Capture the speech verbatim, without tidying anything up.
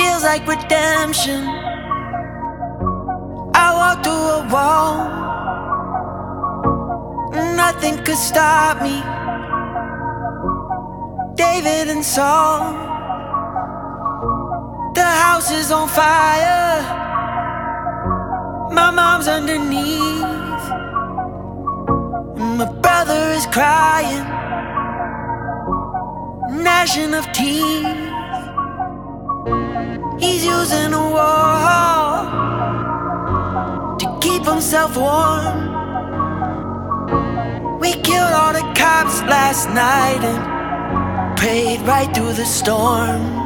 feels like redemption. I walked through a wall, nothing could stop me. David and Saul, the house is on fire, my mom's underneath, my brother is crying, gnashing of teeth. He's using a wall to keep himself warm. We killed all the cops last night and prayed right through the storm.